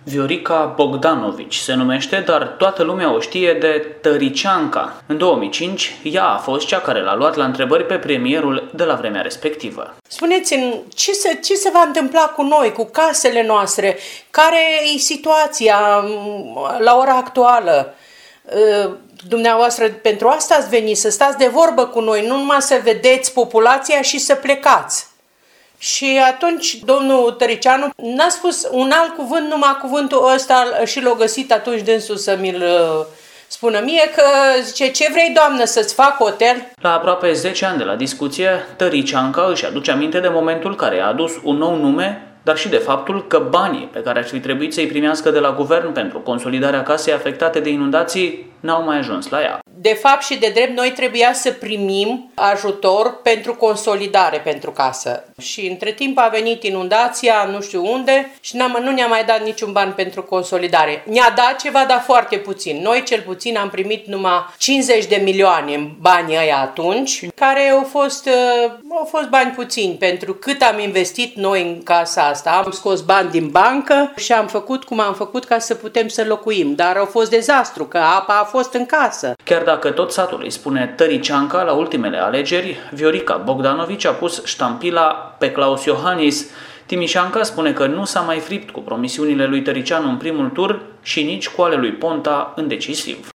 Viorica Bogdanovici se numește, dar toată lumea o știe de Tăricianca. În 2005, ea a fost cea care l-a luat la întrebări pe premierul de la vremea respectivă. Spuneți-mi, ce se va întâmpla cu noi, cu casele noastre? Care e situația la ora actuală? Dumneavoastră pentru asta ați venit, să stați de vorbă cu noi, nu numai să vedeți populația și să plecați. Și atunci domnul Tăricianu n-a spus un alt cuvânt, numai cuvântul ăsta și l-a găsit atunci dânsul să mi-l spună mie, că zice, ce vrei, doamnă, să-ți fac hotel? La aproape 10 ani de la discuție, Tăricianca își aduce aminte de momentul care i-a adus un nou nume, dar și de faptul că banii pe care ar fi trebuit să-i primească de la guvern pentru consolidarea casei afectate de inundații n-au mai ajuns la ea. De fapt și de drept, noi trebuia să primim ajutor pentru consolidare pentru casă. Și între timp a venit inundația, nu știu unde, și nu ne-a mai dat niciun ban pentru consolidare. Ne-a dat ceva, dar foarte puțin. Noi cel puțin am primit numai 50 de milioane în banii ăia atunci, care au fost bani puțini pentru cât am investit noi în casa asta. Am scos bani din bancă și am făcut cum am făcut ca să putem să locuim. Dar a fost dezastru, că apa a fost în casă. Chiar dacă tot satul îi spune Tăricianca, la ultimele alegeri, Viorica Bogdanovici a pus ștampila pe Claus Iohannis. Timișanca spune că nu s-a mai fript cu promisiunile lui Tăricianu în primul tur și nici cu ale lui Ponta în decisiv.